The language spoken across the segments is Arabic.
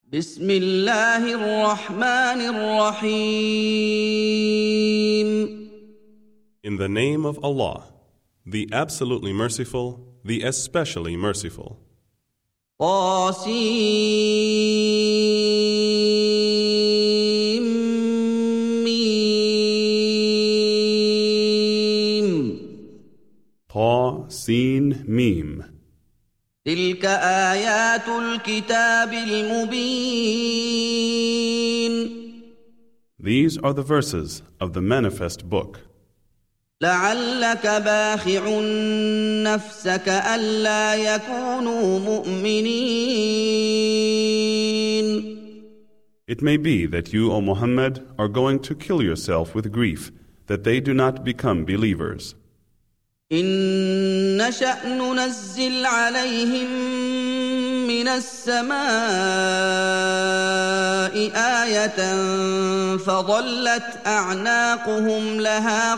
بسم الله الرحمن الرحيم. In the name of Allah, the absolutely merciful, the especially merciful. Ta, Sin, Mim. تلك آيات الكتاب المبين. These are the verses of the manifest book. لعلك باخع نفسك ألا يكونوا مؤمنين. It may be that you, O Muhammad, are going to kill yourself with grief that they do not become believers. إن نشأ ننزل عليهم من السماء آية فظلت أعناقهم لها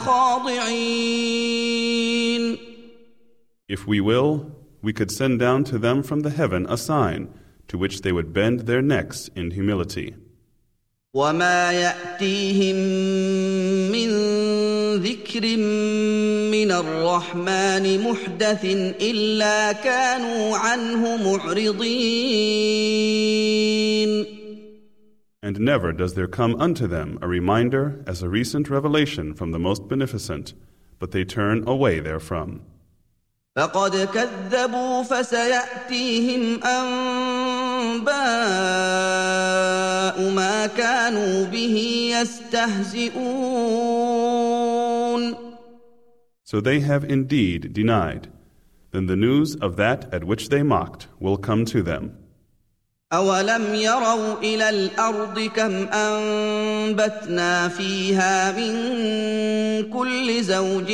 خاضعين. If we will, we could send down to them from the heaven a sign to which they would bend their necks in humility. وما يأتيهم من ذكر من الرحمن محدث إلا كانوا عنه معرضين. And never does there come unto them a reminder as a recent revelation from the Most Beneficent, but they turn away therefrom. فقد كذبوا فسيأتيهم أنباء ما كانوا به يستهزئون. So they have indeed denied. Then the news of that at which they mocked will come to them. أولم يروا إلى الأرض كم أنبتنا فيها من كل زوج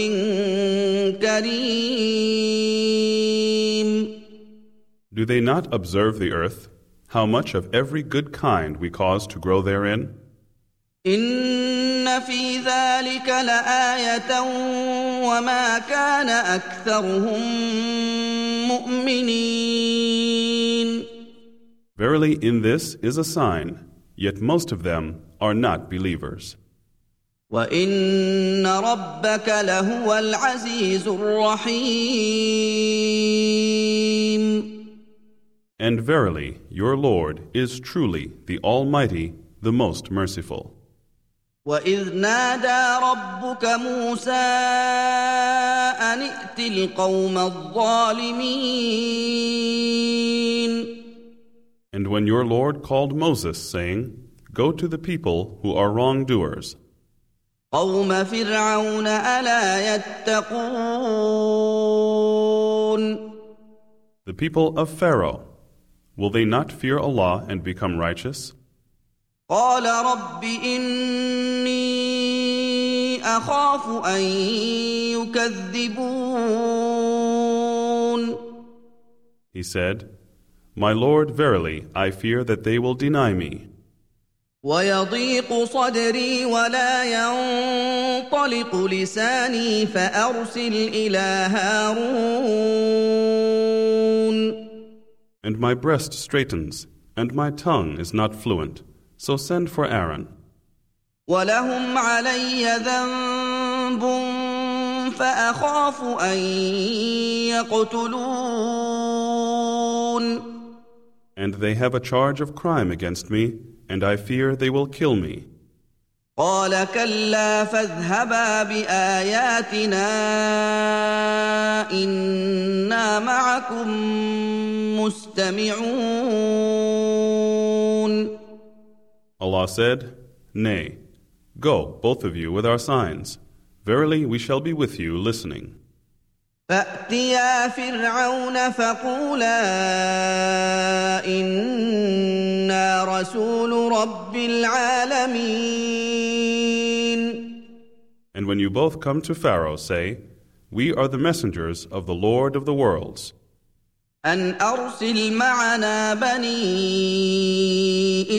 كريم. Do they not observe the earth, how much of every good kind we cause to grow therein? إن في ذلك لآية وما كان أكثرهم مؤمنين. Verily in this is a sign, yet most of them are not believers. وإن ربك لهو العزيز الرحيم. And verily your Lord is truly the Almighty, the most merciful. وإذ نادى ربك موسى أن ائت القوم الظالمين. And when your Lord called Moses, saying, Go to the people who are wrongdoers, قوم فرعون ألا يتقون. the people of Pharaoh, will they not fear Allah and become righteous? قال رب إني أخاف أن يكذبون. He said, My Lord, verily, I fear that they will deny me. ويضيق صدري ولا ينطلق لساني فأرسل إلى هارون. And my breast straightens, and my tongue is not fluent, so send for Aaron. ولهم علي ذنب فأخاف أن يقتلون. And they have a charge of crime against me, and I fear they will kill me. قال كلا فاذهبا بآياتنا إنا معكم مستمعون. Allah said, Nay, go, both of you, with our signs. Verily, we shall be with you, listening. فأتيا فرعون فقولا إنا رسول رب العالمين. And when you both come to Pharaoh, say, We are the messengers of the Lord of the worlds. أن أرسل معنا بني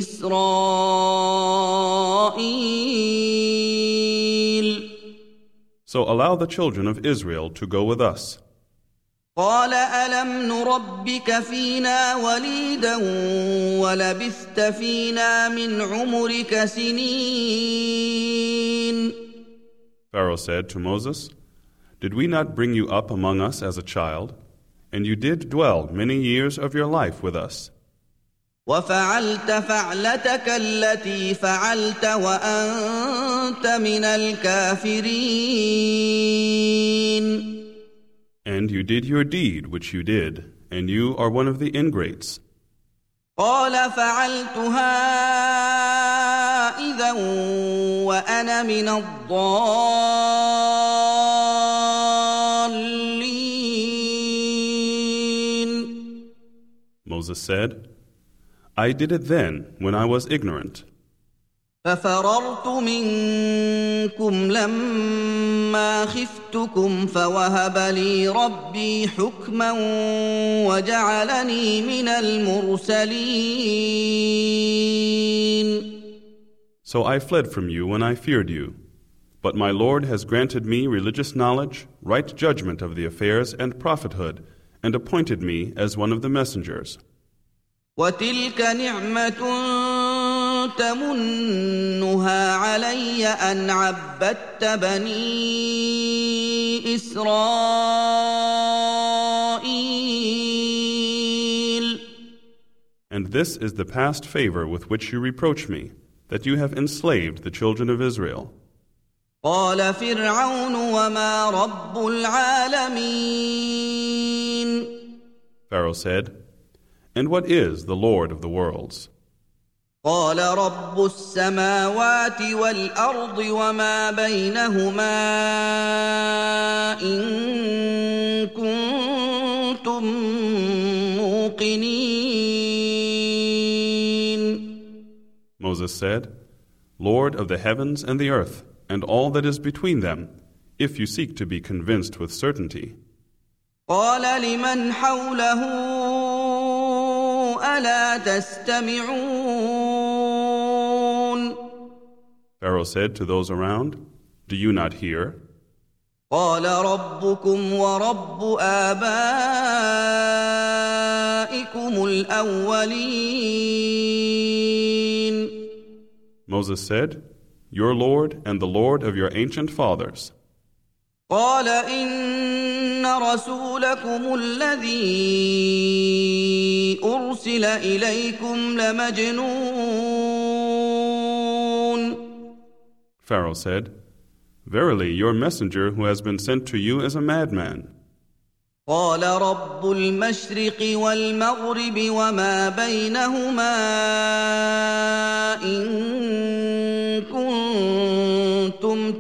إسرائيل. So allow the children of Israel to go with us. قال ألم نربك فينا وليدا ولبثت فينا من عمرك سنين. Pharaoh said to Moses, "Did we not bring you up among us as a child? And you did dwell many years of your life with us. وفعلت فعلتك التي فعلت وأنت من الكافرين. And you did your deed which you did, and you are one of the ingrates." قال فعلتها إذا وأنا من الضالين. Moses said, "I did it then when I was ignorant. ففررت منكم لما خفتكم فوهب لي ربي حكما وجعلني من المرسلين. So I fled from you when I feared you. But my Lord has granted me religious knowledge, right judgment of the affairs and prophethood, and appointed me as one of the messengers." وتلك نعمة تمنها علي أن عبدت بني إسرائيل. And this is the past favor with which you reproach me, that you have enslaved the children of Israel. قال فرعون وما رب العالمين. Pharaoh said, "And what is the Lord of the worlds?" قال رب السماوات والأرض وما بينهما إن كنتم موقنين. Moses said, "Lord of the heavens and the earth, and all that is between them, if you seek to be convinced with certainty." قال لمن حوله ألا تستمعون. Pharaoh said to those around, "Do you not hear?" قال ربكم ورب آبائكم الأولين. Moses said, "Your Lord and the Lord of your ancient fathers." قال إن رسولكم الذي أرسل إليكم لمجنون. Pharaoh said, "Verily, your messenger who has been sent to you is a madman." قال رب المشرق والمغرب وما بينهما إن كنتم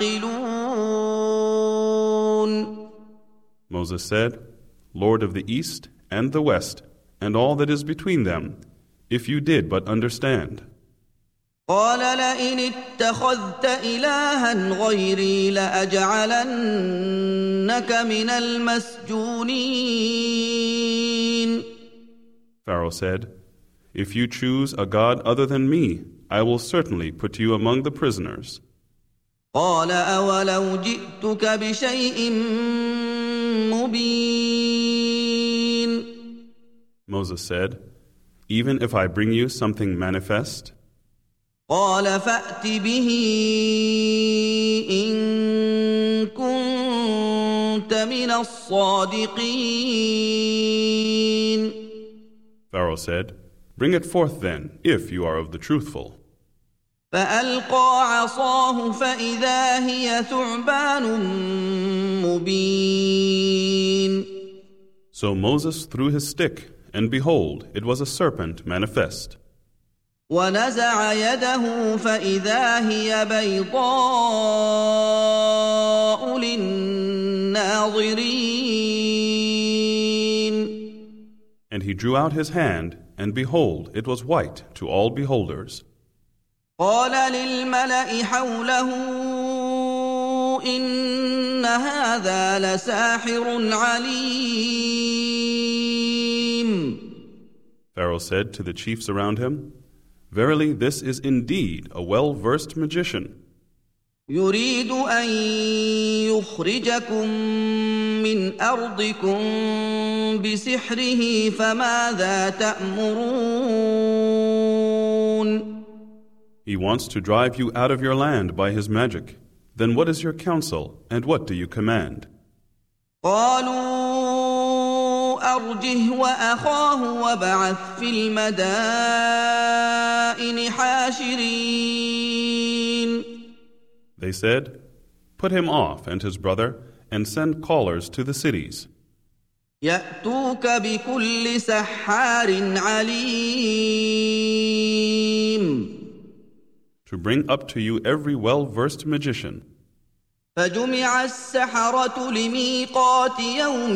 تعقلون. Moses said, "Lord of the east and the west, and all that is between them, if you did but understand." قال لئن اتخذت إلها غيري لأجعلنك من المسجونين. Pharaoh said, "If you choose a god other than me, I will certainly put you among the prisoners." قال أولو جئتك بشيء مبين. Moses said, "Even if I bring you something manifest?" قال فأت به إن كنت من الصادقين. Pharaoh said, "Bring it forth then, if you are of the truthful." فألقى عصاه فإذا هي ثعبان مبين. So Moses threw his stick, and behold, it was a serpent manifest. ونزع يده فإذا هي بيضاء للناظرين. And he drew out his hand, and behold, it was white to all beholders. قال للملأ حوله إن هذا لساحر عليم. Pharaoh said to the chiefs around him, "Verily, this is indeed a well-versed magician." يريد أن يخرجكم من أرضكم بسحره فماذا تأمرون He wants to drive you out of your land by his magic. Then what is your counsel, and what do you command? قالوا أرجه وأخاه وابعث في المدائن حاشرين They said, Put him off and his brother, and send callers to the cities, يأتوك بكل سحار عليم to bring up to you every well-versed magician. فجمع السحرة لميقات يوم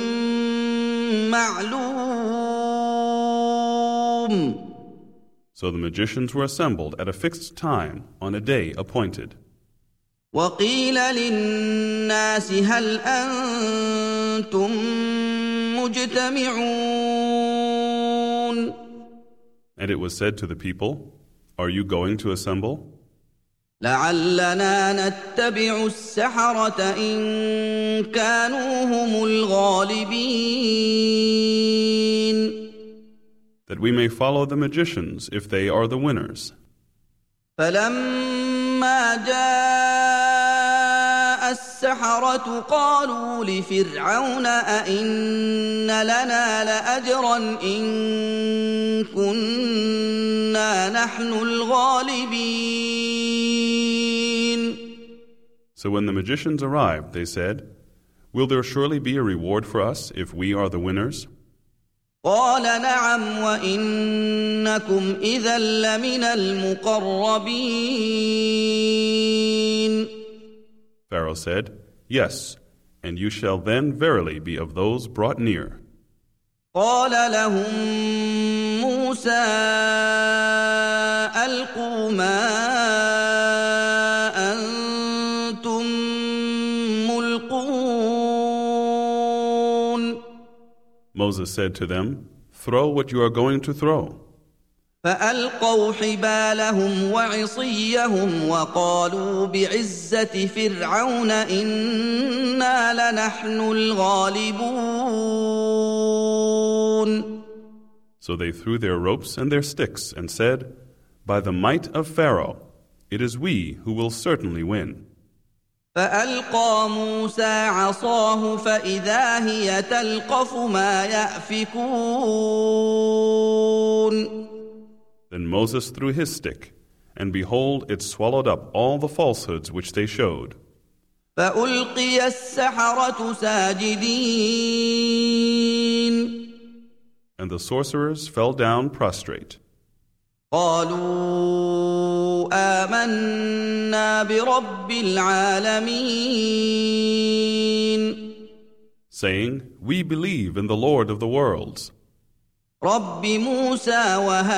معلوم So the magicians were assembled at a fixed time on a day appointed. وقيل للناس هل أنتم مجتمعون And it was said to the people, Are you going to assemble? لعلنا نتبع السحرة إن كانوا هم الغالبين That we may follow the magicians if they are the winners. فلما جاء السحرة قالوا لفرعون أئن لنا لأجرا إن كنا نحن الغالبين So when the magicians arrived, they said, Will there surely be a reward for us if we are the winners? قال نعم وإنكم إذا لمن المقربين Pharaoh said, Yes, and you shall then verily be of those brought near. قال لهم موسى ألقوا ما أنتم ملقون Moses said to them, Throw what you are going to throw. فألقوا حبالهم وعصيهم وقالوا بعزة فرعون إنا لنحن الغالبون So they threw their ropes and their sticks and said, By the might of Pharaoh, it is we who will certainly win. فألقى موسى عصاه فإذا هي تلقف ما يأفكون Then Moses threw his stick, and behold, it swallowed up all the falsehoods which they showed. فألقي السحرة ساجدين And the sorcerers fell down prostrate. قالوا آمنا برب العالمين Saying, We believe in the Lord of the worlds, رب موسى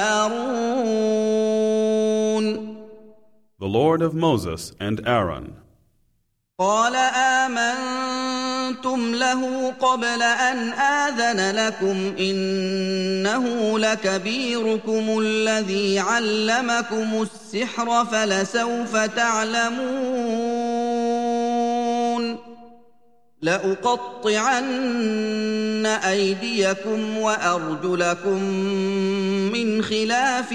وهارون the Lord of Moses and Aaron. قال آمنتم له قبل أن آذن لكم إنه لكبيركم الذي علمكم السحر فلسوف تعلمون لأقطعن أيديكم وأرجلكم من خلاف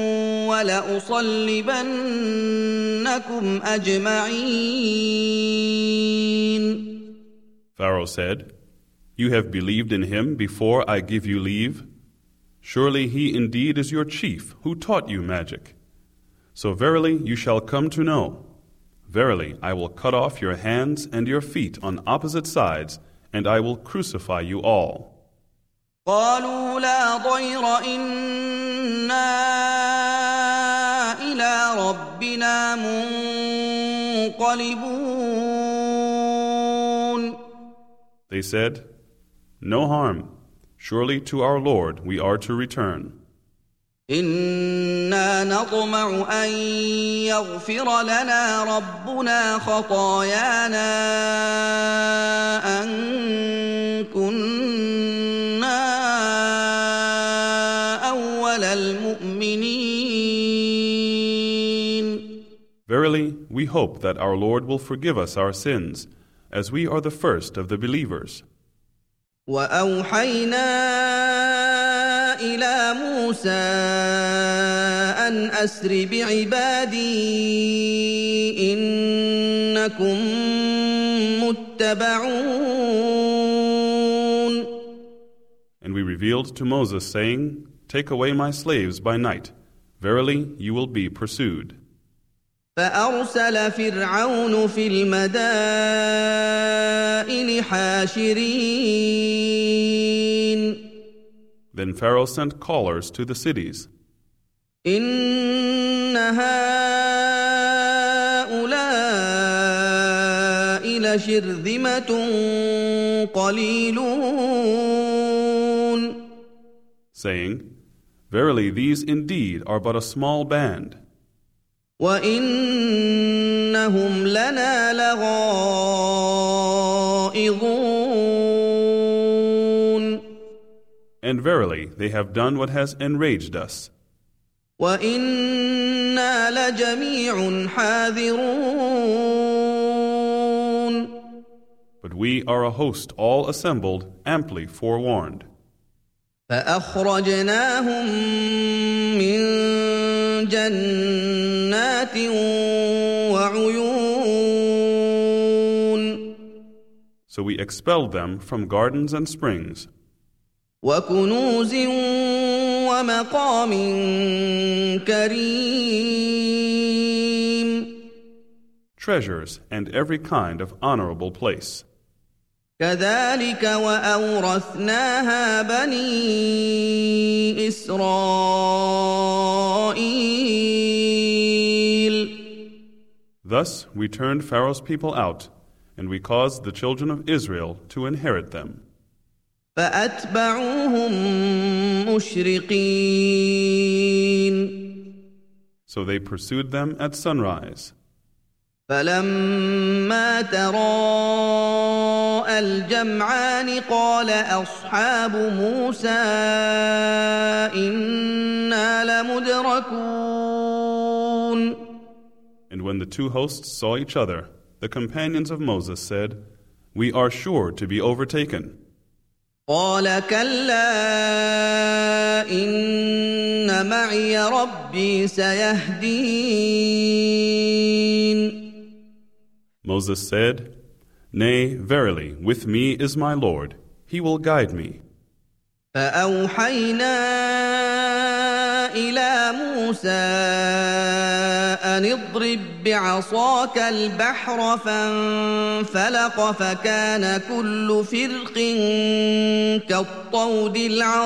ولأصلبنكم أجمعين Pharaoh said, You have believed in him before I give you leave? Surely he indeed is your chief who taught you magic. So verily you shall come to know. Verily, I will cut off your hands and your feet on opposite sides, and I will crucify you all. قالوا لا ضير إنا إلى ربنا منقلبون They said, No harm. Surely to our Lord we are to return. إنا نطمع أن يغفر لنا ربنا خطايانا أن كنا أول المؤمنين Verily, we hope that our Lord will forgive us our sins, as we are the first of the believers. وأوحينا إلى موسى أن أسر بعبادي إنكم متبعون. And we revealed to Moses, saying, Take away my slaves by night. Verily, you will be pursued. فأرسل فرعون في المدائن حاشرين. Then Pharaoh sent callers to the cities. إن هؤلاء لشرذمة قليلون. Saying, Verily, these indeed are but a small band. وَإِنَّهُمْ لَنَا لَغَائِظُونَ. And verily, they have done what has enraged us. وَإِنَّا لَجَمِيعٌ حَاذِرُونَ. But we are a host all assembled, amply forewarned. فأخرجناهم من جنات وعيون. So we expelled them from gardens and springs, وكنوز ومقام كريم. treasures, and every kind of honorable place. كذلك وأورثناها بني إسرائيل. Thus we turned Pharaoh's people out, and we caused the children of Israel to inherit them. فأتبعوهم مشرقين. So they pursued them at sunrise. فلما تراءى الجمعان قال أصحاب موسى إنا لمدركون. And when the two hosts saw each other, the companions of Moses said, We are sure to be overtaken. قال كلا إن معي ربي سيهدين. Moses said, Nay, verily, with me is my Lord. He will guide me. فأوحينا إلى موسى أن اضرب بعصاك البحر فانفلق فكان كل فرق كالطود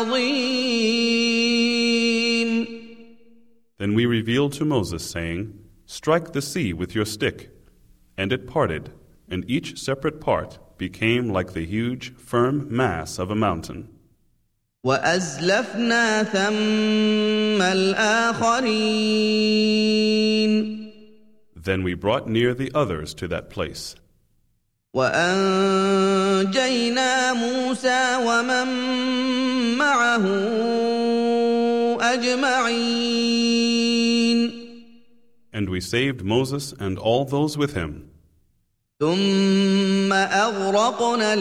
العظيم. Then we revealed to Moses, saying, Strike the sea with your stick. And it parted, and each separate part became like the huge, firm mass of a mountain. وأزلفنا ثم الآخرين. Then we brought near the others to that place. وأنجينا موسى ومن معه أجمعين. And we saved Moses and all those with him. ثم أغرقنا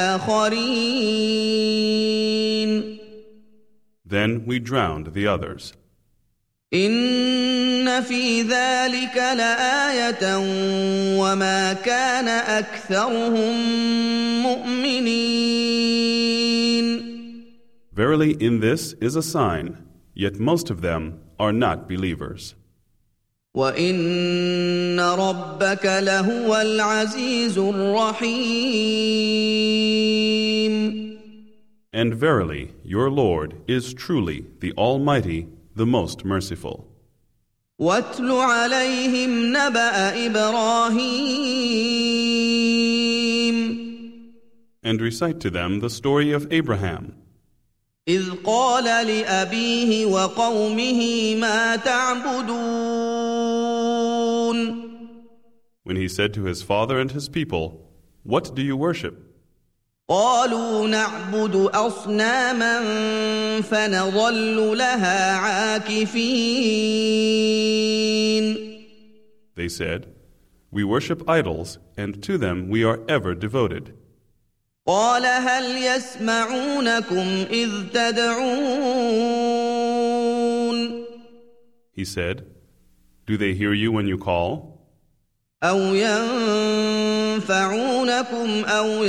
الآخرين. Then we drowned the others. إن في ذلك لآية وما كان أكثرهم مؤمنين. Verily, in this is a sign, yet most of them are not believers. وَإِنَّ رَبَّكَ لَهُوَ الْعَزِيزُ الرَّحِيمُ. And verily, your Lord is truly the Almighty, the most merciful. وَاتْلُ عَلَيْهِمْ نَبَأَ إِبْرَاهِيمَ. And recite to them the story of Abraham, إِذْ قَالَ لِأَبِيهِ وَقَوْمِهِ مَا تَعْبُدُونَ. when he said to his father and his people, What do you worship? قالوا نعبد أصناما فنظل لها عاكفين. They said, We worship idols, and to them we are ever devoted. قال هل يسمعونكم إذ تدعون He said, Do they hear you when you call? أو ينفعونكم أو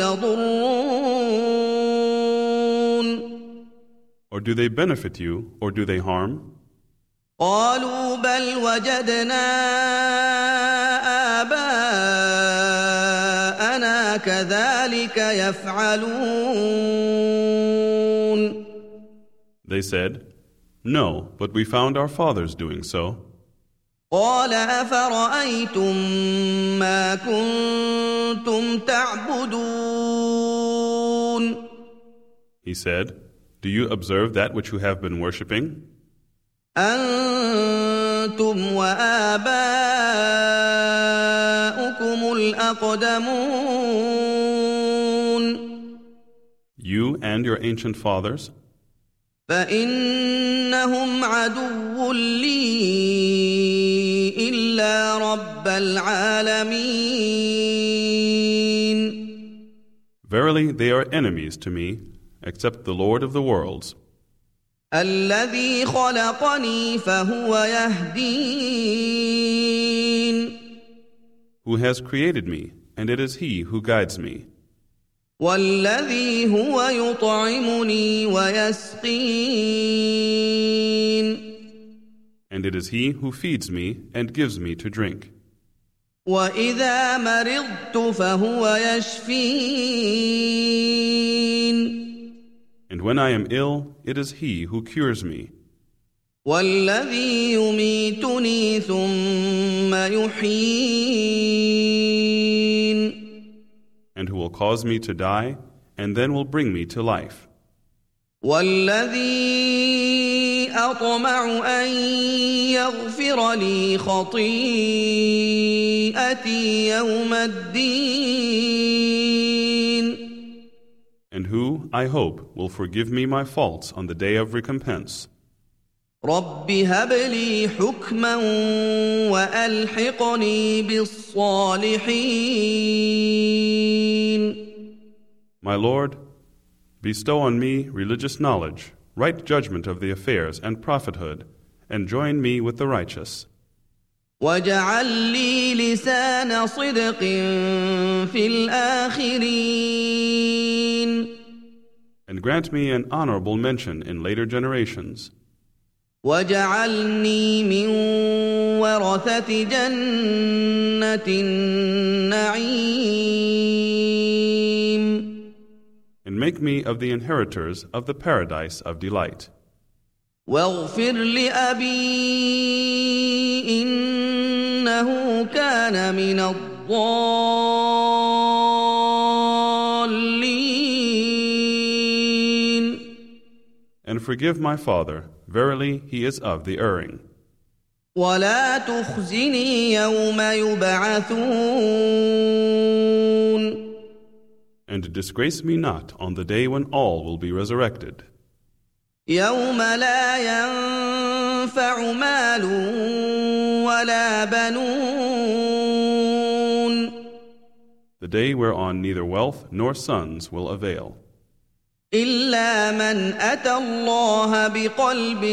يضرون Or do they benefit you, or do they harm? قالوا بل وجدنا آباءنا كذلك يفعلون They said, No, but we found our fathers doing so. قال أفرأيتم ما كنتم تعبدون He said, Do you observe that which you have been worshipping? أنتم وآباؤكم الأقدمون You and your ancient fathers? فإنهم عدو لي إلا رب العالمين Verily, they are enemies to me, except the Lord of the worlds, الذي خلقني فهو يهدين who has created me, and it is He who guides me, والذي هو يطعمني ويسقين and it is He who feeds me and gives me to drink. وإذا مرضت فهو يشفين And when I am ill, it is He who cures me, والذي يميتني ثم يحيين and who will cause me to die, and then will bring me to life, والذي أطمع أن يغفر لي خطيئتي يوم الدين and who, I hope, will forgive me my faults on the day of recompense. رب هب لي حكما وألحقني بالصالحين My Lord, bestow on me religious knowledge, right judgment of the affairs and prophethood, and join me with the righteous. واجعل لي لسان صدق في الآخرين And grant me an honorable mention in later generations. واجعلني من ورثة جنة النعيم And make me of the inheritors of the paradise of delight. واغفر لأبي إنه كان من الضالين And forgive my father, verily he is of the erring. ولا تخزني يوم يبعثون And disgrace me not on the day when all will be resurrected, يوم لا ينفع مال ولا بنون the day whereon neither wealth nor sons will avail, إلا من أتى الله بقلب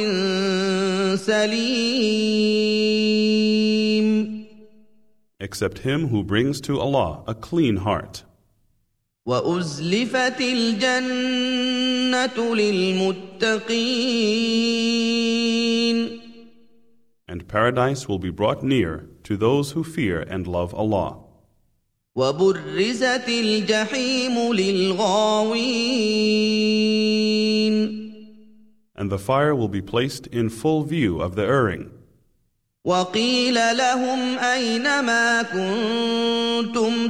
سليم except him who brings to Allah a clean heart. وأزلفت الجنة للمتقين And paradise will be brought near to those who fear and love Allah. وبرزت الجحيم للغاوين And the fire will be placed in full view of the erring. وقيل لهم أين ما كنتم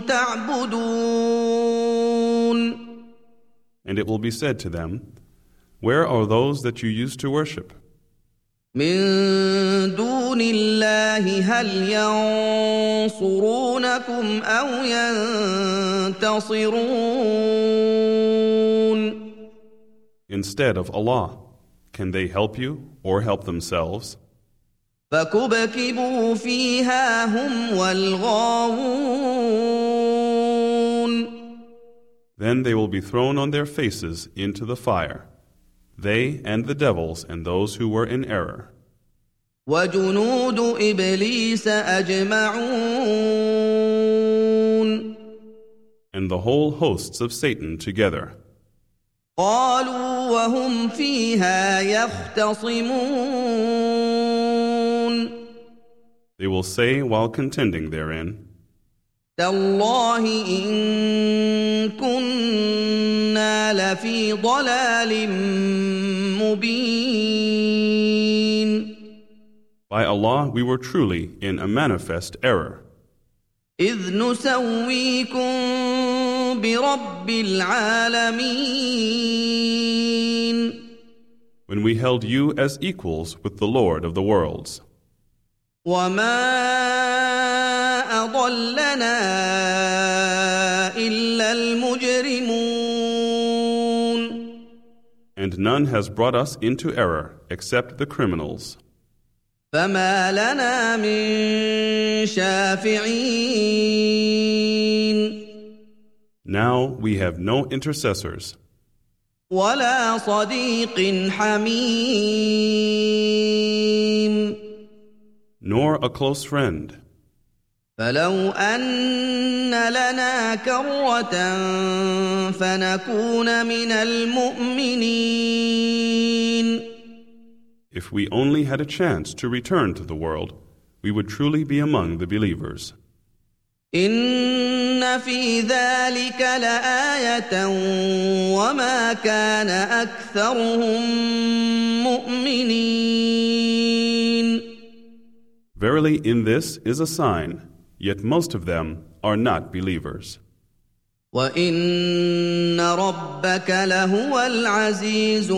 تعبدون And it will be said to them, Where are those that you used to worship? من دون الله هل ينصرونكم أو ينتصرون Instead of Allah, can they help you or help themselves? فكبكبوا فيها هم والغاوون. Then they will be thrown on their faces into the fire, they and the devils and those who were in error. وجنود إبليس أجمعون. And the whole hosts of Satan together. قالوا وهم فيها يختصمون. They will say while contending therein, تالله إن كنا لفي ضلال مبين. By Allah, we were truly in a manifest error. إذ نسويكم برب العالمين. When we held you as equals with the Lord of the worlds. وما أضلنا إلا المجرمون. And none has brought us into error except the criminals. فما لنا من شافعين. Now we have no intercessors. ولا صديق حميم. Nor a close friend. فلو أن لنا كرة فنكون من المؤمنين. If we only had a chance to return to the world, we would truly be among the believers. إن في ذلك لآية وما كان أكثرهم مؤمنين. Verily, in this is a sign, yet most of them are not believers. وَإِنَّ رَبَّكَ لَهُوَ الْعَزِيزُ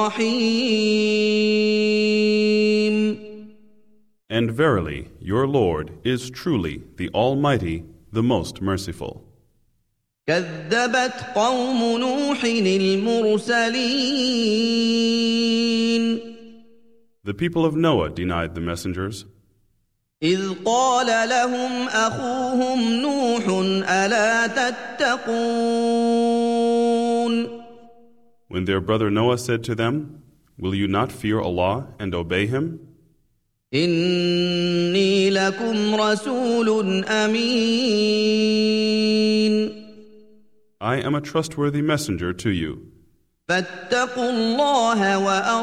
الرَّحِيمُ. And verily, your Lord is truly the Almighty, the most merciful. كَذَّبَتْ قَوْمُ نُوحٍ الْمُرْسَلِينَ. The people of Noah denied the messengers. إِذْ قَالَ لَهُمْ أَخُوهُمْ نُوحٌ أَلَا تَتَّقُونَ. When their brother Noah said to them, "Will you not fear Allah and obey Him? إِنِّي لَكُمْ رَسُولٌ أَمِينٌ. I am a trustworthy messenger to you. فَاتَّقُوا اللَّهَ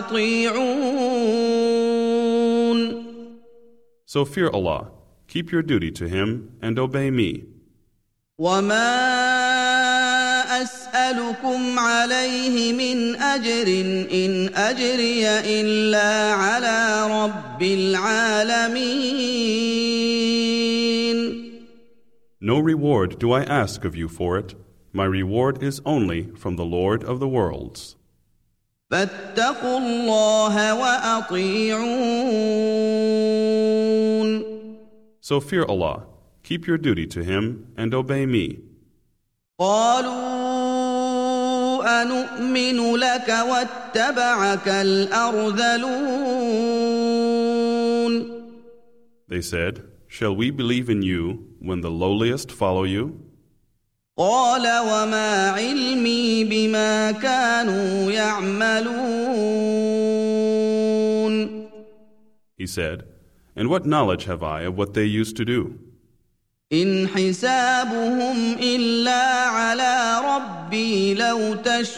وَأَطِيعُونِ. So fear Allah, keep your duty to Him, and obey me. وَمَا أَسْأَلُكُمْ عَلَيْهِ مِنْ أَجْرٍ إِنْ أَجْرِيَ إِلَّا عَلَى رَبِّ الْعَالَمِينَ. No reward do I ask of you for it. My reward is only from the Lord of the worlds. فَاتَّقُوا اللَّهَ وَأَطِيعُونِ. So fear Allah, keep your duty to Him, and obey me. قالوا أنؤمن لك واتبعك الأرذلون. They said, "Shall we believe in you when the lowliest follow you?" قال وما علمي بما كانوا يعملون. He said, "And what knowledge have I of what they used to do? إن حسابهم إلا على ربي لو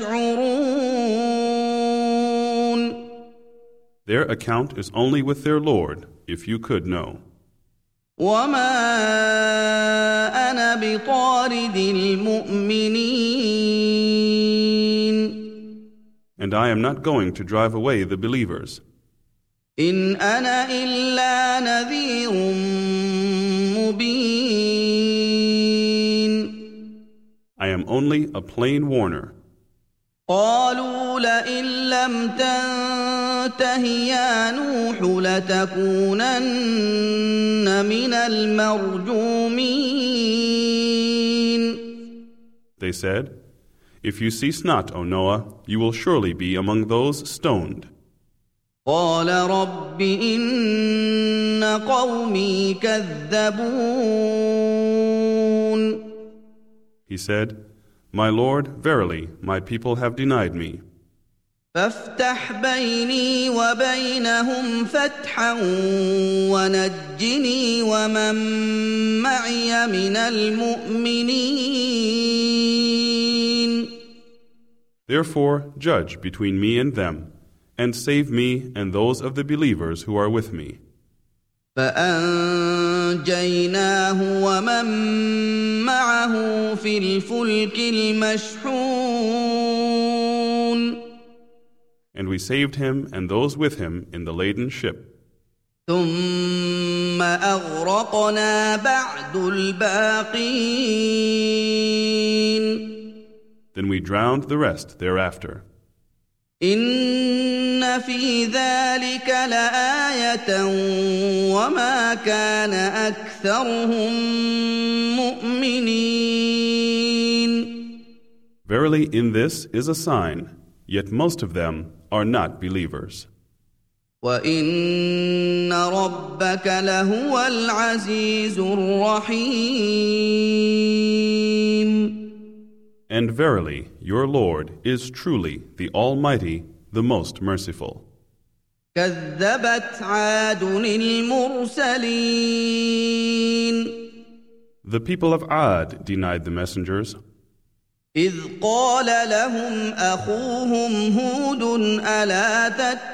تشعرون. Their account is only with their Lord, if you could know. وما أنا بطارد المؤمنين. And I am not going to drive away the believers. إن أنا إلا نذير مبين. I am only a plain warner. قالوا لئن لم تنته يا نوح لتكونن من المرجومين. They said, "If you cease not, O Noah, you will surely be among those stoned." قال رب إن قومي كذبون. He said, My Lord, verily, my people have denied me. فافتح بيني وبينهم فتحا ونجني ومن معي من المؤمنين. Therefore, judge between me and them, and save me and those of the believers who are with me. فأنجيناه ومن معه في الفلك المشحون. And we saved him and those with him in the laden ship. ثم أغرقنا بعد الباقين. Then we drowned the rest thereafter. إن في ذلك لآية وما كان أكثرهم مؤمنين. Verily, in this is a sign, yet most of them are not believers. وإن ربك لهو العزيز الرحيم. And verily, your Lord is truly the Almighty, the most merciful. كذبت عاد المرسلين. The people of Ad denied the messengers. إذ قال لهم أخوهم هود ألا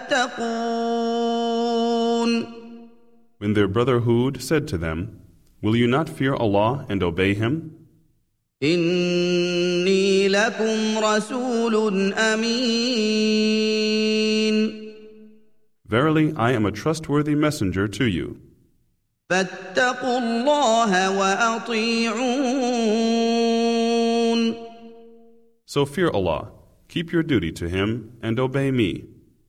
تتقون. When their brother Hud said to them, Will you not fear Allah and obey Him? إني لكم رسول أمين. Verily, I am a trustworthy messenger to you. فاتقوا الله وأطيعون. So fear Allah, keep your duty to Him, and obey me.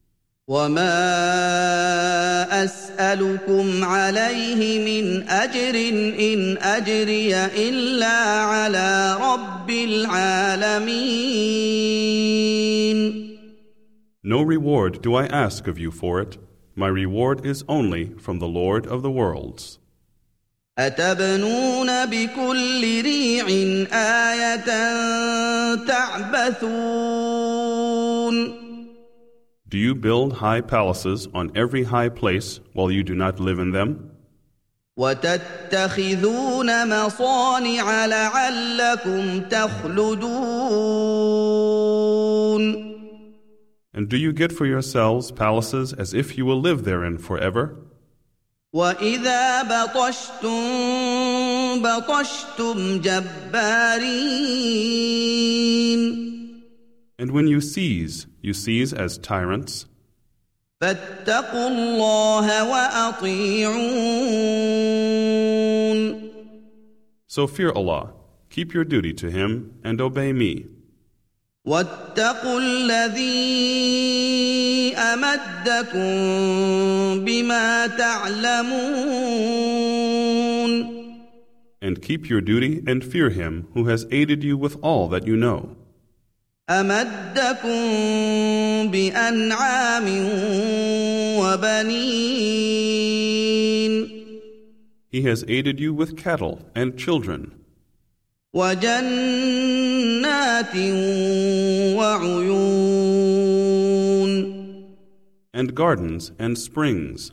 وما أسألكم عليه من أجر إن أجري إلا على رب العالمين. No reward do I ask of you for it. My reward is only from the Lord of the worlds. أتبنون بكل ريع آية تعبثون. Do you build high palaces on every high place while you do not live in them? وتتخذون مصانع لعلكم تخلدون. And do you get for yourselves palaces as if you will live therein forever? وإذا بطشتم بطشتم جبارين. And when you seize as tyrants. فاتقوا الله وأطيعون. So fear Allah, keep your duty to Him, and obey me. واتقوا الذي أمدكم بما تعلمون. And keep your duty and fear Him who has aided you with all that you know. أمدكم بأنعام وبنين. He has aided you with cattle and children. وجنات وعيون. And gardens and springs.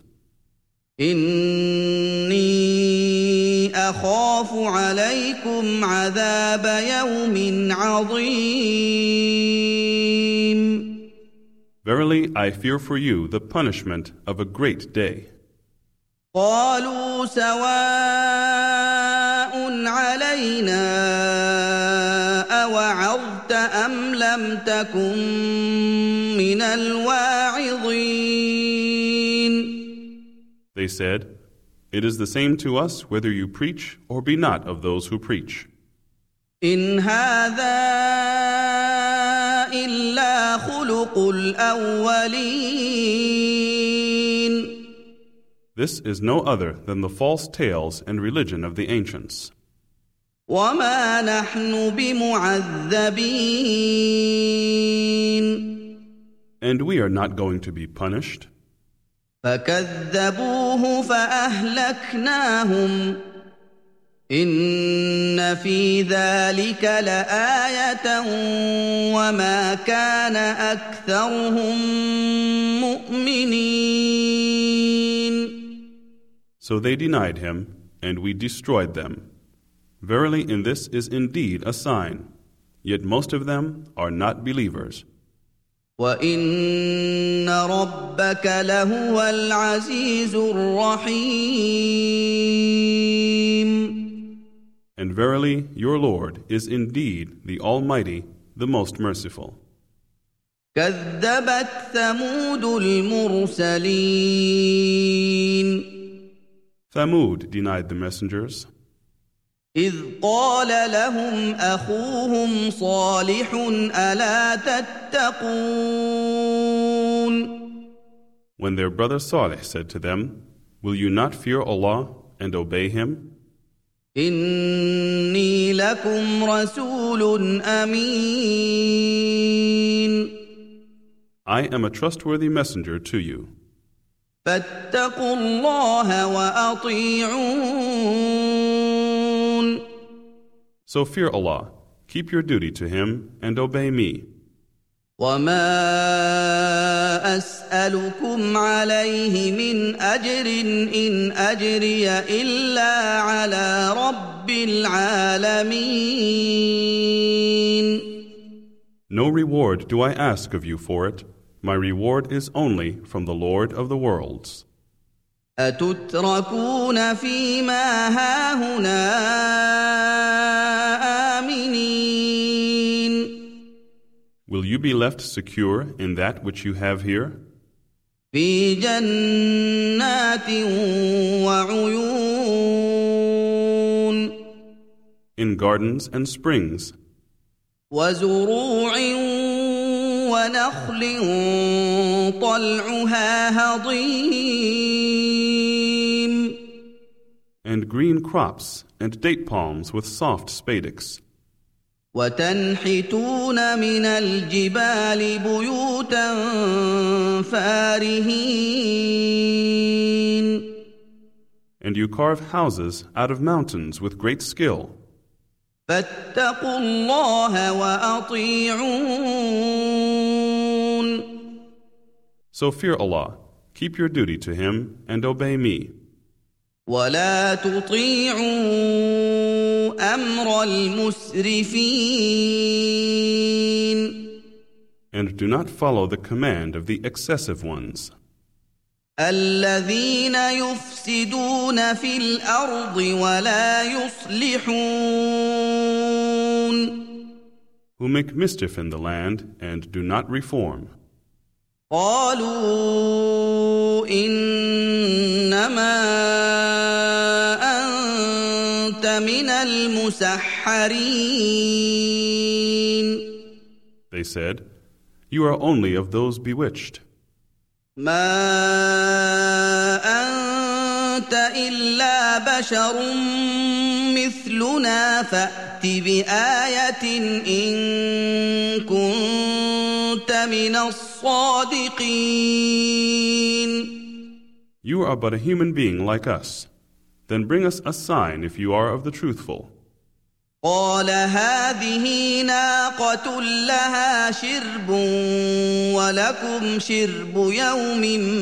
إني أخاف عليكم عذاب يوم عظيم. Verily, I fear for you the punishment of a great day. قالوا سواء علينا أوعظت أم لم تكن من الواعظين. They said, It is the same to us whether you preach or be not of those who preach. إن هذا إلا خلق الأولين. This is no other than the false tales and religion of the ancients. وما نحن بمعذبين. And we are not going to be punished. فكذبوه فأهلكناهم إن في ذلك لآية وما كان أكثرهم مؤمنين. So they denied him, and we destroyed them. Verily, in this is indeed a sign, yet most of them are not believers. وَإِنَّ رَبَّكَ لَهُوَ الْعَزِيزُ الرَّحِيمُ. And verily, your Lord is indeed the Almighty, the most merciful. كَذَّبَتْ ثَمُودُ الْمُرْسَلِينَ. Thamud denied the messengers. إِذْ قَالَ لَهُمْ أَخُوهُمْ صَالِحٌ أَلَا تَتَّقُونَ. When their brother Salih said to them, Will you not fear Allah and obey Him? إِنِّي لَكُمْ رَسُولٌ أَمِينٌ. I am a trustworthy messenger to you. فَاتَّقُوا اللَّهَ وَأَطِيعُونِ. So fear Allah, keep your duty to Him, and obey me. وَمَا أَسْأَلُكُمْ عَلَيْهِ مِنْ أَجْرٍ إِنْ أَجْرِيَ إِلَّا عَلَى رَبِّ الْعَالَمِينَ. No reward do I ask of you for it. My reward is only from the Lord of the worlds. أَتُتْرَكُونَ فِي مَا هَاهُنَا آمِنِينَ. Will you be left secure in that which you have here? فِي جَنَّاتٍ وَعُيُونٍ. In gardens and springs, وَزُرُوعٍ وَنَخْلٍ طَلْعُهَا هَضِيمٌ. and green crops and date palms with soft spadix. وَتَنْحِتُونَ مِنَ الْجِبَالِ بُيُوتًا فَارِهِينَ. And you carve houses out of mountains with great skill. فَاتَّقُوا اللَّهَ وَأَطِيعُونِ. So fear Allah, keep your duty to Him, and obey me. وَلَا تُطِيعُوا أَمْرَ الْمُسْرِفِينَ. And do not follow the command of the excessive ones, الَّذِينَ يُفْسِدُونَ فِي الْأَرْضِ وَلَا يُصْلِحُونَ. who make mischief in the land and do not reform. قالوا إنما أنت من المسحرين. They said, You are only of those bewitched. ما أنت إلا بشر مثلنا فأت بآية إن كنت من الصادقين. You are but a human being like us. Then bring us a sign if you are of the truthful. قال هذه ناقة لها شرب ولكم شرب يوم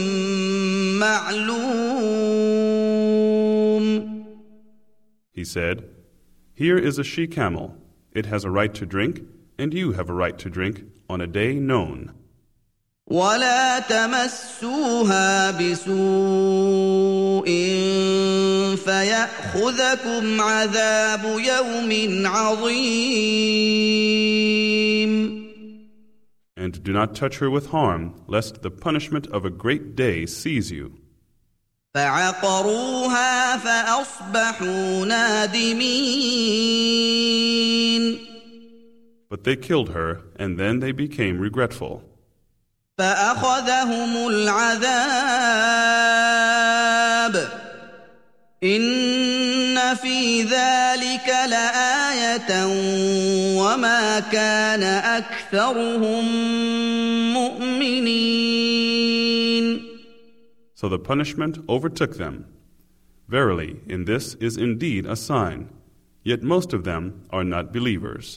معلوم. He said, Here is a she-camel. It has a right to drink, and you have a right to drink on a day known. ولا تمسوها بسوء فيأخذكم عذاب يوم عظيم. And do not touch her with harm, lest the punishment of a great day seize you. فعقروها فأصبحوا نادمين. But they killed her, and then they became regretful. فأخذهم العذاب إن في ذلك لآية وما كان أكثرهم مؤمنين. so the punishment overtook them. Verily, in this is indeed a sign, yet most of them are not believers.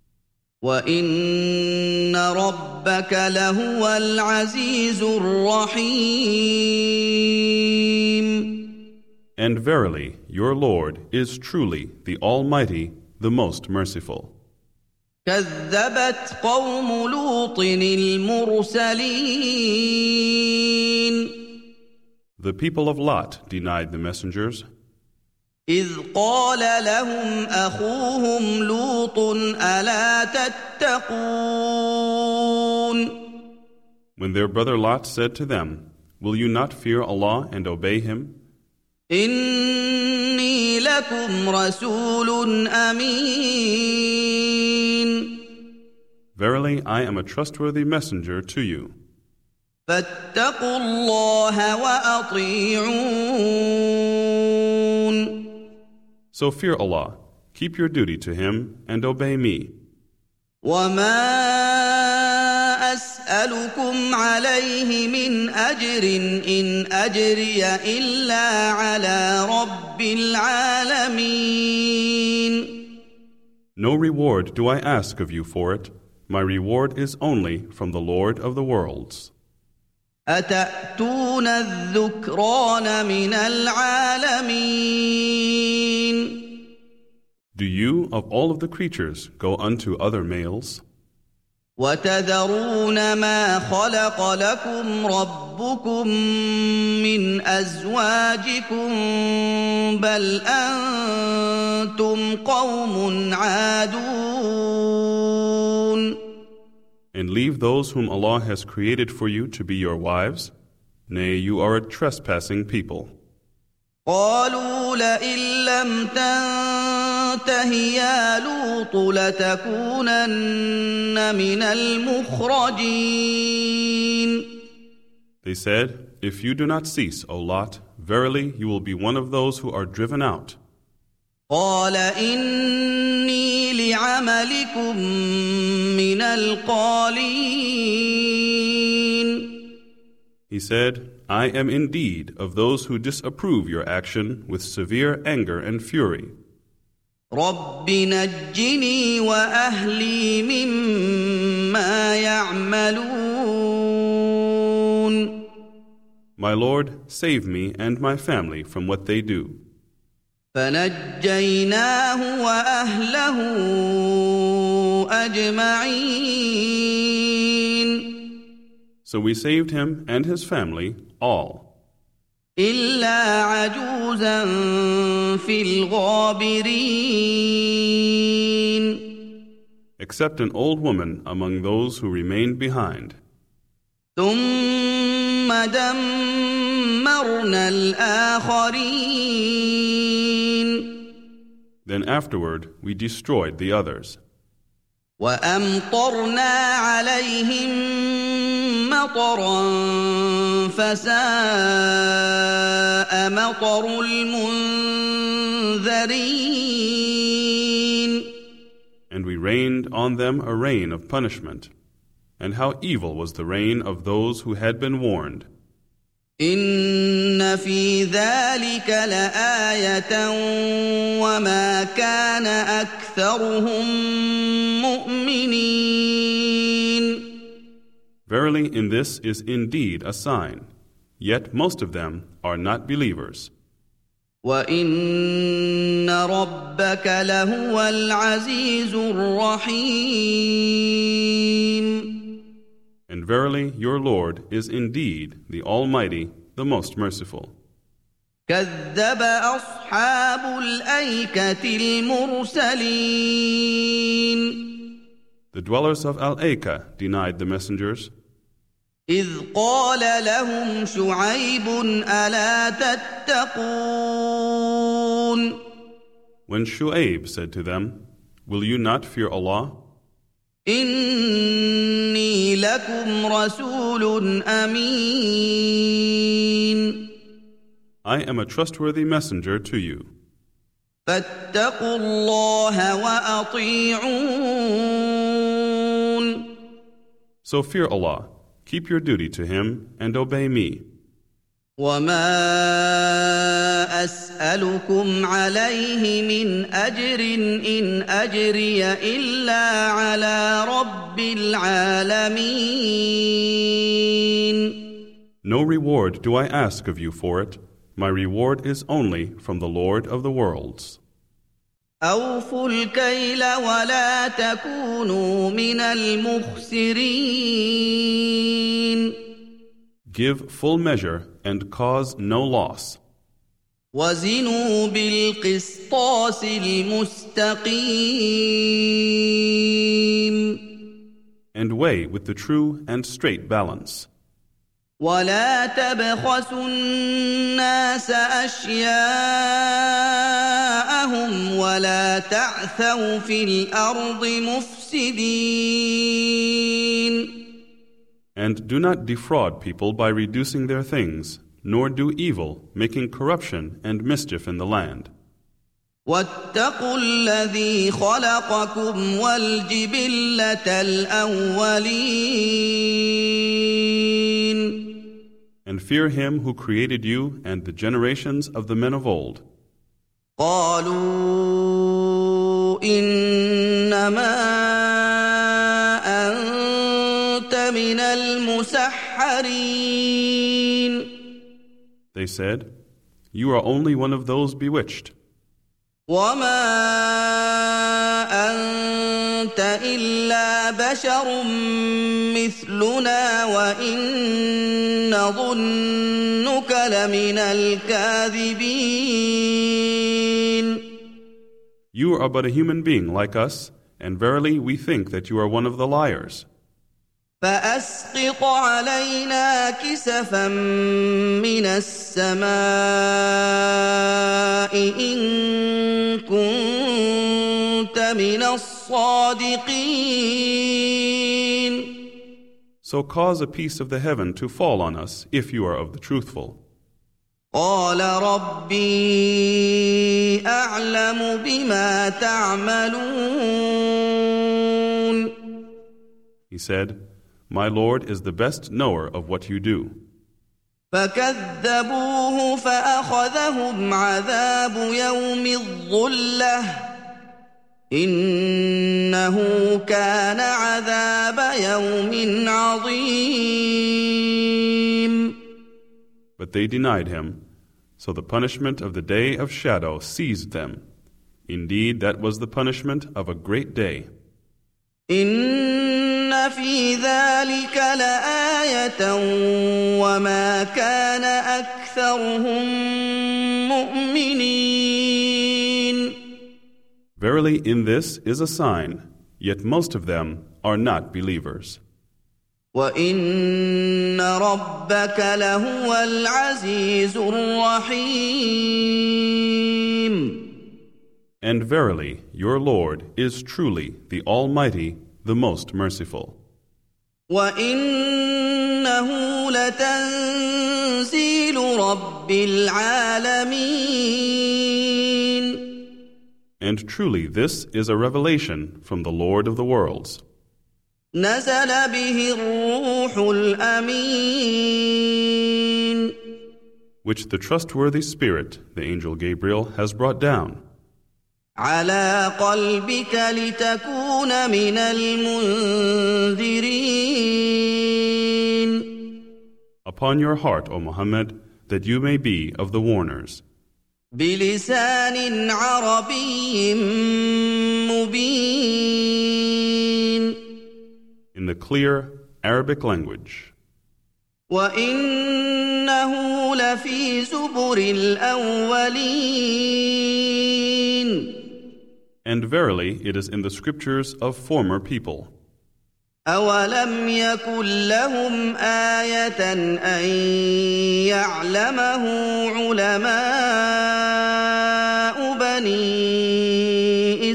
وَإِنَّ رَبَّكَ لَهُوَ الْعَزِيزُ الرَّحِيمُ. And verily, your Lord is truly the Almighty, the most merciful. كَذَّبَتْ قَوْمُ لُوطٍ الْمُرْسَلِينَ. The people of Lot denied the messengers. إِذْ قَالَ لَهُمْ أَخُوهُمْ لُوطٌ أَلَا تَتَّقُونَ. When their brother Lot said to them, Will you not fear Allah and obey Him? إِنِّي لَكُمْ رَسُولٌ أَمِينٌ. Verily, I am a trustworthy messenger to you. فَاتَّقُوا اللَّهَ وَأَطِيعُونِ. So fear Allah, keep your duty to Him, and obey me. وَمَا أَسْأَلُكُمْ عَلَيْهِ مِنْ أَجْرٍ إِنْ أَجْرِيَ إِلَّا عَلَى رَبِّ الْعَالَمِينَ. No reward do I ask of you for it. My reward is only from the Lord of the worlds. أَتَأْتُونَ الذُّكْرَانَ مِنَ الْعَالَمِينَ. Do you, of all of the creatures, go unto other males? وَتَذَرُونَ مَا خَلَقَ لَكُمْ رَبُّكُمْ مِنْ أَزْوَاجِكُمْ بَلْ أَنْتُمْ قَوْمٌ عَادُونَ. And leave those whom Allah has created for you to be your wives? Nay, you are a trespassing people. قَالُوا لَئِن لَّمْ تَنْتَهِ يَا لُوطُ لَتَكُونَنَّ مِنَ الْمُخْرَجِينَ. They said, If you do not cease, O Lot, verily you will be one of those who are driven out. قَالَ إِنِّي لِعَمَلِكُمْ مِنَ الْقَالِينَ. He said, I am indeed of those who disapprove your action with severe anger and fury. رَبِّ نَجِّنِي وَأَهْلِي مِمَّا يَعْمَلُونَ. My Lord, save me and my family from what they do. فَنَجَّيْنَاهُ وَأَهْلَهُ أَجْمَعِينَ. So we saved him and his family, all. إِلَّا عَجُوزًا فِي الْغَابِرِينَ. Except an old woman among those who remained behind. ثُمَّ دَمَّرْنَا الْآخَرِينَ. Then afterward we destroyed the others. وَأَمْطَرْنَا عَلَيْهِمْ مَطَرًا فَسَاءَ مَطَرُ الْمُنذَرِينَ. And we rained on them a rain of punishment. And how evil was the rain of those who had been warned. إِنَّ فِي ذَلِكَ لَآيَةً وَمَا كَانَ أَكْثَرُهُم مُؤْمِنِينَ. Verily, in this is indeed a sign, yet most of them are not believers. وَإِنَّ رَبَّكَ لَهُوَ الْعَزِيزُ الرَّحِيمُ. And verily, your Lord is indeed the Almighty, the most merciful. كَذَّبَ أَصْحَابُ الْأَيْكَةِ الْمُرْسَلِينَ. The dwellers of Al-Aika denied the messengers. إِذْ قَالَ لَهُمْ شُعَيْبٌ أَلَا تَتَّقُونَ. When Shu'aib said to them, Will you not fear Allah? إِنِّي لَكُمْ رَسُولٌ أَمِينٌ. I am a trustworthy messenger to you. فَاتَّقُوا اللَّهَ وَأَطِيعُونِ. So fear Allah, keep your duty to Him, and obey me. وما أسألكم عليه من أجر إن أجري إلا على رب العالمين. No reward do I ask of you for it. My reward is only from the Lord of the worlds. أوفوا الكيل ولا تكونوا من المخسرين. Give full measure and cause no loss. وزنوا بالقسطاس المستقيم. And weigh with the true and straight balance. ولا تبخسوا الناس أشياءهم ولا تعثوا في الأرض مفسدين. And do not defraud people by reducing their things, nor do evil, making corruption and mischief in the land. واتقوا الذي خلقكم والجبلة الأولين. And fear him who created you and the generations of the men of old. قالوا إنما أنت من المسحرين. They said, You are only one of those bewitched. وما أنت إلا بشر مثلنا وإن نظنك لمن الكاذبين. You are but a human being like us, and verily we think that you are one of the liars. فأسقط علينا كسفا من السماء إن كنت من الصادقين. So cause a piece of the heaven to fall on us if you are of the truthful. قال ربي أعلم بما تعملون. He said, My Lord is the best knower of what you do. فكذبوه فأخذهم عذاب يوم الظلة إنه كان عذاب يوم عظيم. But they denied him, so the punishment of the day of shadow seized them. Indeed, that was the punishment of a great day. إن في ذلك لآية وما كان أكثرهم مؤمنين. Verily, in this is a sign, yet most of them are not believers. وإن ربك لهو العزيز الرحيم. And verily, your Lord is truly the Almighty, the most merciful. وإنه لتنزيل رب العالمين. And truly, this is a revelation from the Lord of the worlds. نزل به الروح الأمين. Which the trustworthy Spirit, the angel Gabriel, has brought down. على قلبك لتكون من المنذرين. Upon your heart, O Muhammad, that you may be of the warners. بلسان عربي مبين. In the clear Arabic language. وإنه لفي زبر الأولين. And verily, it is in the scriptures of former people. أولم يكن لهم آية أن يعلمه علماء بني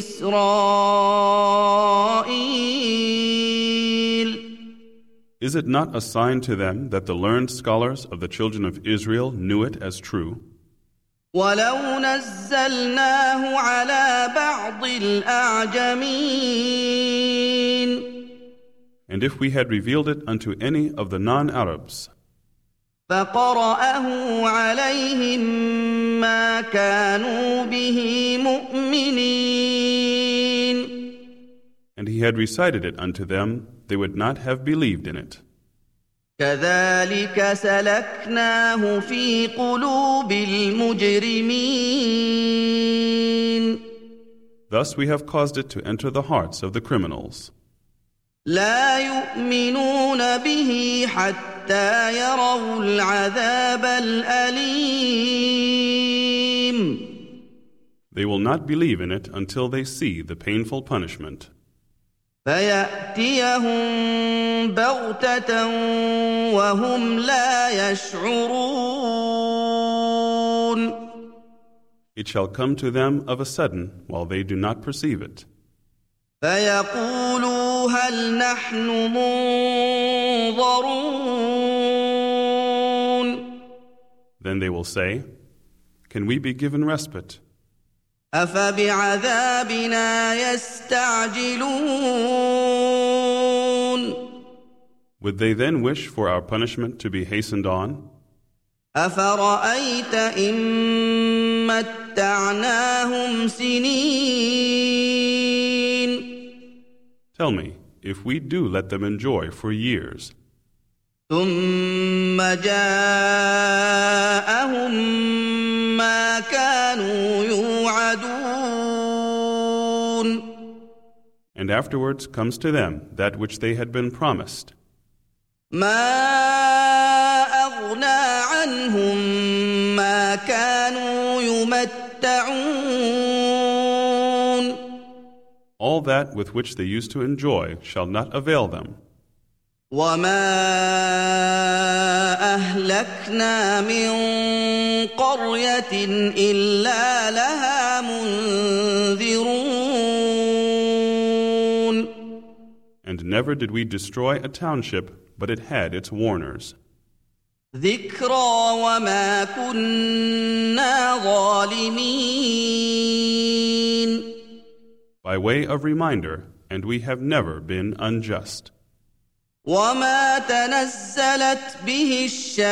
إسرائيل. Is it not a sign to them that the learned scholars of the children of Israel knew it as true? ولو نزلناه على بعض الأعجمين. And if we had revealed it unto any of the non-Arabs, فقرأه عليهم ما كانوا به مؤمنين. And he had recited it unto them, they would not have believed in it. كذلك سلكناه في قلوب المجرمين. Thus we have caused it to enter the hearts of the criminals. لا يؤمنون به حتى يروا العذاب الأليم. They will not believe in it until they see the painful punishment. فيأتيهم بغتة وهم لا يشعرون. It shall come to them of a sudden while they do not perceive it. فيقولوا هل نحن منظرون. Then they will say, can we be given respite? أفبعذابنا يستعجلون. Would they then wish for our punishment to be hastened on? أفرأيت إن متعناهم سنين. Tell me, if we do let them enjoy for years, ثم جاءهم ما كانوا يوعدون. and afterwards comes to them that which they had been promised, ما أغنى عنهم ما كانوا يمتعون. all that with which they used to enjoy shall not avail them. وما أهلكنا من قرية إلا لها منذرون. And never did we destroy a township, but it had its warners. ذكرى وما كنا ظالمين. By way of reminder, and we have never been unjust. وما تنزلت به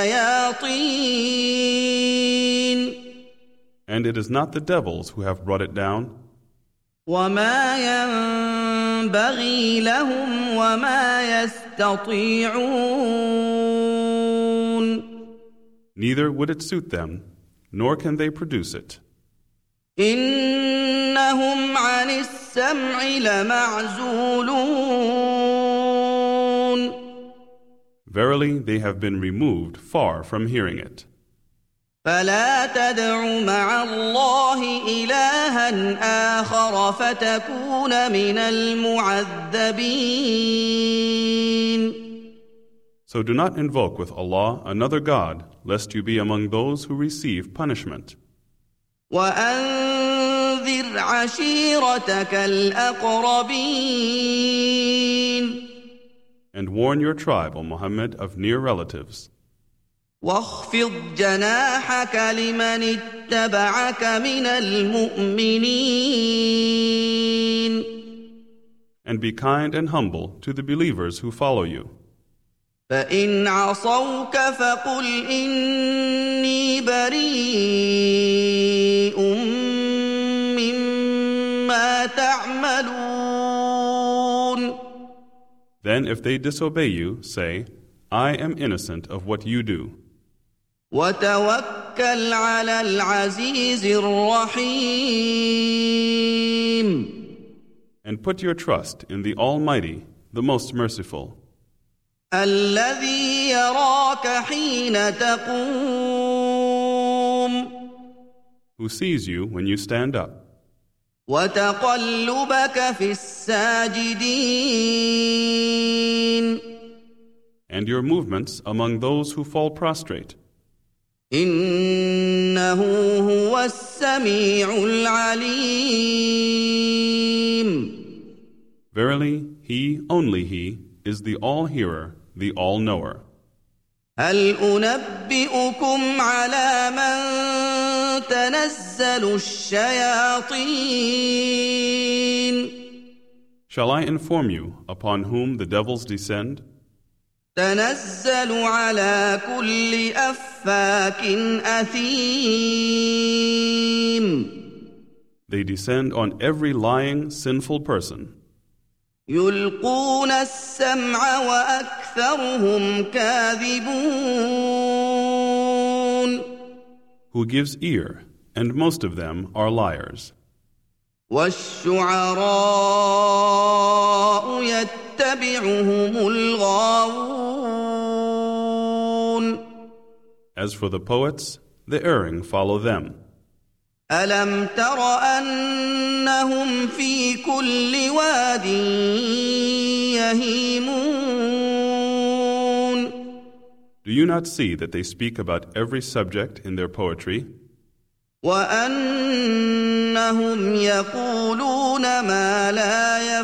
الشياطين. And it is not the devils who have brought it down, وما ينبغي لهم وما يستطيعون. neither would it suit them, nor can they produce it. إنهم عن السمع لمعزولون. Verily, they have been removed far from hearing it. فلا تدع مع الله إلها آخر فتكون من المعذبين. So do not invoke with Allah another God, lest you be among those who receive punishment. وأنذر عشيرتك الأقربين. And warn your tribe, O Muhammad, of near relatives. واخفض جناحك لمن اتبعك من المؤمنين. And be kind and humble to the believers who follow you. فإن عصوك فقل إني بريء مما تعملون. Then if they disobey you, say, I am innocent of what you do. وتوكل على العزيز الرحيم. And put your trust in the Almighty, the Most Merciful, الذي يراك حين تقوم. who sees you when you stand up, وتقلبك في الساجدين. and your movements among those who fall prostrate. إنه هو السميع العليم. Verily, He, only He, is the All-Hearer, the All-Knower. هل أنبئكم على من تنزل الشياطين. Shall I inform you upon whom the devils descend? تنزل على كل أفاك أثيم They descend on every lying, sinful person, يلقون السمع وأكثرهم كاذبون who gives ear, and most of them are liars. والشعراء يتبعهم الغاوون As for the poets, the erring follow them. ألم تر أنهم في كل واد يهيمون Do you not see that they speak about every subject in their poetry, وأنهم يقولون ما لا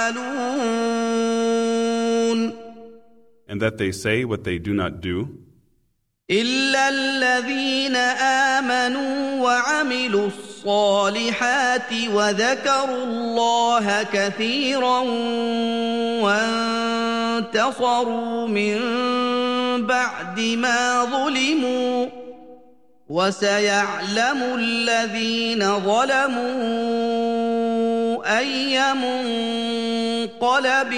يفعلون and that they say what they do not do? إلا الذين آمنوا وعملوا الصالحات وذكروا الله كثيرا وانتصروا من بعد ما ظلموا وسيعلم الذين ظلموا أي منقلب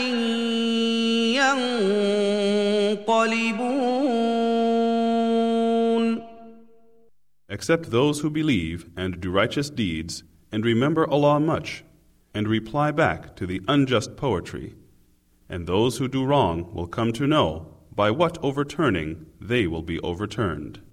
ينقلبون Except those who believe and do righteous deeds and remember Allah much and reply back to the unjust poetry, and those who do wrong will come to know by what overturning they will be overturned.